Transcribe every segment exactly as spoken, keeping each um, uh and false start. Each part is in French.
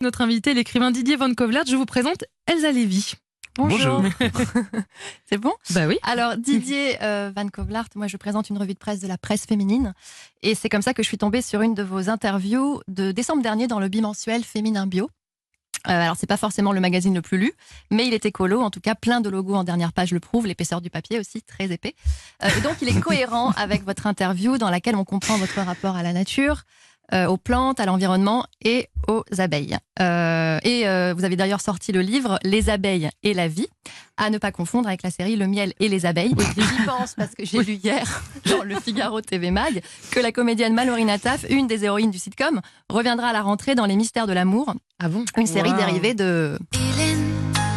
notre invité, l'écrivain Didier Van Kovlert. Je vous présente Elsa Lévy. Bonjour. Bonjour. C'est bon ? Bah oui. Alors Didier euh, Van Kovlert, moi je présente une revue de presse de la presse féminine et c'est comme ça que je suis tombée sur une de vos interviews de décembre dernier dans le bimensuel Féminin Bio. Euh, alors c'est pas forcément le magazine le plus lu, mais il est écolo, en tout cas plein de logos en dernière page le prouvent, l'épaisseur du papier aussi très épais. Euh, et donc il est cohérent avec votre interview dans laquelle on comprend votre rapport à la nature, euh, aux plantes, à l'environnement et aux abeilles. Euh, et euh, vous avez d'ailleurs sorti le livre Les abeilles et la vie, à ne pas confondre avec la série Le miel et les abeilles. Et j'y pense parce que j'ai oui. lu hier dans le Figaro T V Mag que la comédienne Mallory Nataf, une des héroïnes du sitcom, reviendra à la rentrée dans Les Mystères de l'amour. Ah bon ? Une série wow. dérivée de... Hélène,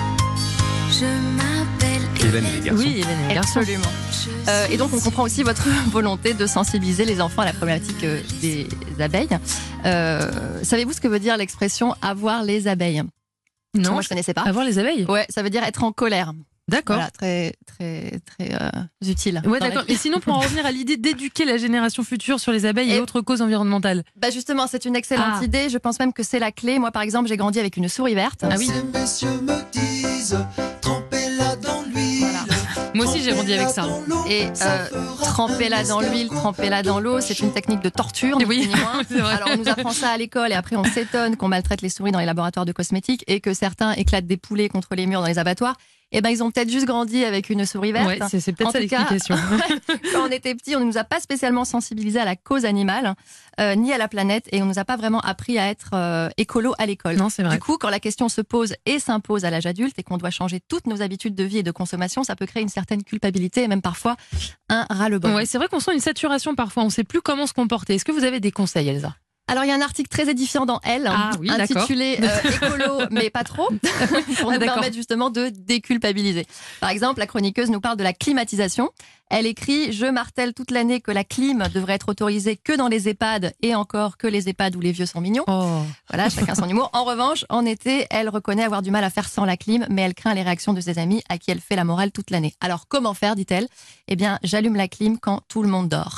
je m'appelle Hélène et les garçons. Oui, Hélène et les garçons. Absolument. Euh, et donc on comprend aussi votre volonté de sensibiliser les enfants à la problématique euh, des abeilles. Euh, savez-vous ce que veut dire l'expression « avoir les abeilles » ? Non, moi je connaissais pas. Avoir les abeilles ? Ouais, ça veut dire être en colère. D'accord. Voilà, très très très euh, utile. Ouais, d'accord. Et sinon, pour en revenir à l'idée d'éduquer la génération future sur les abeilles et, et autres causes environnementales. Bah justement, c'est une excellente ah. idée. Je pense même que c'est la clé. Moi, par exemple, j'ai grandi avec une souris verte. Ah oui. Ces messieurs me disent, trempez-la dans l'huile. Voilà. Moi aussi, j'ai grandi avec ça. Et euh, trempez-la dans l'huile, trempez-la dans l'eau, c'est une technique de torture. Et oui, c'est vrai. Alors, on nous apprend ça à l'école et après, on s'étonne qu'on maltraite les souris dans les laboratoires de cosmétiques et que certains éclatent des poulets contre les murs dans les abattoirs. Eh ben, ils ont peut-être juste grandi avec une souris verte. Ouais, c'est, c'est peut-être en ça l'explication. Quand on était petit, on ne nous a pas spécialement sensibilisés à la cause animale, euh, ni à la planète, et on ne nous a pas vraiment appris à être euh, écolo à l'école. Non, c'est vrai. Du coup, quand la question se pose et s'impose à l'âge adulte et qu'on doit changer toutes nos habitudes de vie et de consommation, ça peut créer une certaine culpabilité et même parfois un ras-le-bol. Ouais, c'est vrai qu'on sent une saturation parfois, on ne sait plus comment se comporter. Est-ce que vous avez des conseils, Elsa ? Alors, il y a un article très édifiant dans Elle, ah, oui, intitulé euh, Écolo, mais pas trop, pour ah, nous permettre justement de déculpabiliser. Par exemple, la chroniqueuse nous parle de la climatisation. Elle écrit « Je martèle toute l'année que la clim devrait être autorisée que dans les EHPAD et encore que les EHPAD où les vieux sont mignons. Oh. » Voilà, chacun son humour. En revanche, en été, elle reconnaît avoir du mal à faire sans la clim, mais elle craint les réactions de ses amis à qui elle fait la morale toute l'année. Alors, comment faire, dit-elle ? Eh bien, j'allume la clim quand tout le monde dort.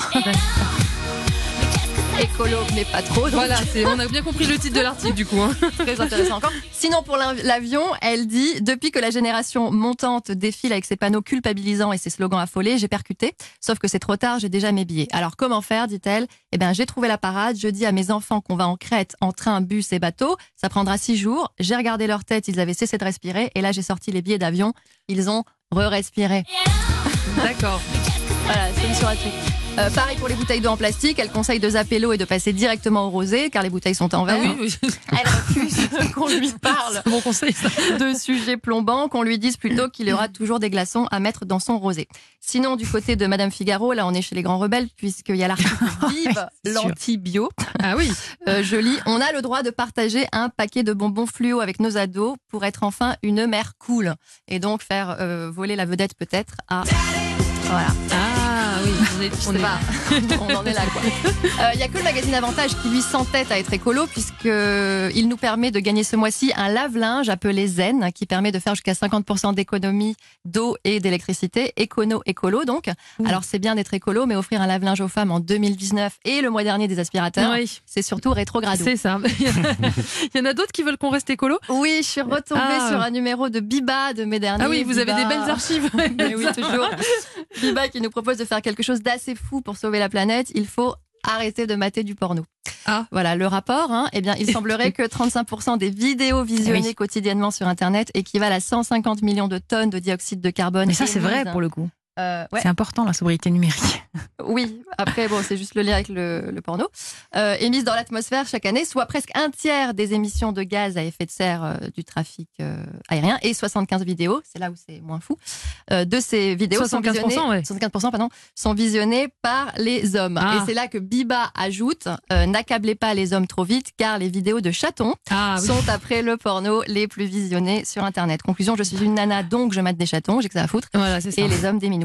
Écolo, mais pas trop. Donc... Voilà, c'est, on a bien compris le titre de l'article du coup. Hein. Très intéressant encore. Sinon, pour l'avion, elle dit « Depuis que la génération montante défile avec ses panneaux culpabilisants et ses slogans affolés, j'ai percuté. Sauf que c'est trop tard, j'ai déjà mes billets. Alors, comment faire ?» dit-elle. « Eh bien, j'ai trouvé la parade. Je dis à mes enfants qu'on va en Crète en train, bus et bateau. Ça prendra six jours. J'ai regardé leur tête, ils avaient cessé de respirer. Et là, j'ai sorti les billets d'avion. Ils ont re-respiré. » D'accord. Voilà, solution à tout. Euh, pareil pour les bouteilles d'eau en plastique, elle conseille de zapper l'eau et de passer directement au rosé, car les bouteilles sont en verre. Ah oui, oui. Elle refuse qu'on lui parle bon conseil, ça. de sujets plombants, qu'on lui dise plutôt qu'il y aura toujours des glaçons à mettre dans son rosé. Sinon, du côté de Madame Figaro, là on est chez les grands rebelles, puisqu'il y a l'article Vive l'anti-bio. Ah oui. Euh, je lis, on a le droit de partager un paquet de bonbons fluo avec nos ados pour être enfin une mère cool. Et donc faire euh, voler la vedette peut-être à... Voilà. Ah oui, on est, Je on sais est... pas, on en est là quoi. Il euh, y a que le magazine Avantage qui lui s'entête à être écolo puisque il nous permet de gagner ce mois-ci un lave-linge appelé Zen qui permet de faire jusqu'à cinquante pour cent d'économie d'eau et d'électricité, écono-écolo donc. Mmh. Alors c'est bien d'être écolo, mais offrir un lave-linge aux femmes en deux mille dix-neuf et le mois dernier des aspirateurs, oui. c'est surtout rétrogrado. C'est ça. Il y en a d'autres qui veulent qu'on reste écolo ? Oui, je suis retombée ah. sur un numéro de Biba de mai dernier. Ah oui, vous Biba. avez des belles archives. Mais oui, toujours. Biba qui nous propose de faire quelque chose d'assez fou pour sauver la planète. Il faut arrêter de mater du porno. Ah. Voilà, le rapport, hein, eh bien, il semblerait que trente-cinq pour cent des vidéos visionnées oui. quotidiennement sur Internet équivalent à cent cinquante millions de tonnes de dioxyde de carbone. Mais ça, c'est vrai pour le coup. Euh, ouais. C'est important la sobriété numérique. Oui, après bon, c'est juste le lien avec le, le porno. Euh, émises dans l'atmosphère chaque année, soit presque un tiers des émissions de gaz à effet de serre euh, du trafic euh, aérien et soixante-quinze vidéos, c'est là où c'est moins fou. Euh, de ces vidéos soixante-quinze pour cent, sont visionnées, ouais. soixante-quinze pour cent pardon, sont visionnées par les hommes. Ah. Et c'est là que Biba ajoute euh, n'accablez pas les hommes trop vite car les vidéos de chatons ah, oui. sont après le porno les plus visionnées sur Internet. Conclusion, je suis une nana donc je mate des chatons, j'ai que ça à foutre. Voilà, c'est ça. Et les hommes des minous.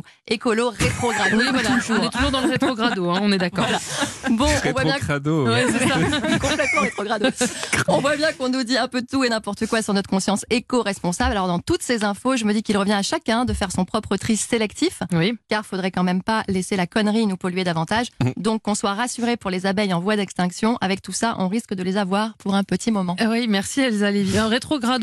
nous. Écolo, rétrogrado. Oui, voilà, on est toujours dans le rétrogrado, hein, on est d'accord. Voilà. Bon, on voit bien Rétrocrado. Ouais, c'est ça. complètement rétrogrado. On voit bien qu'on nous dit un peu de tout et n'importe quoi sur notre conscience éco-responsable. Alors dans toutes ces infos, je me dis qu'il revient à chacun de faire son propre tri sélectif, Oui. car faudrait quand même pas laisser la connerie nous polluer davantage. Donc qu'on soit rassuré pour les abeilles en voie d'extinction. Avec tout ça, on risque de les avoir pour un petit moment. Ah oui, merci Elsa Lévy. Un rétrogrado.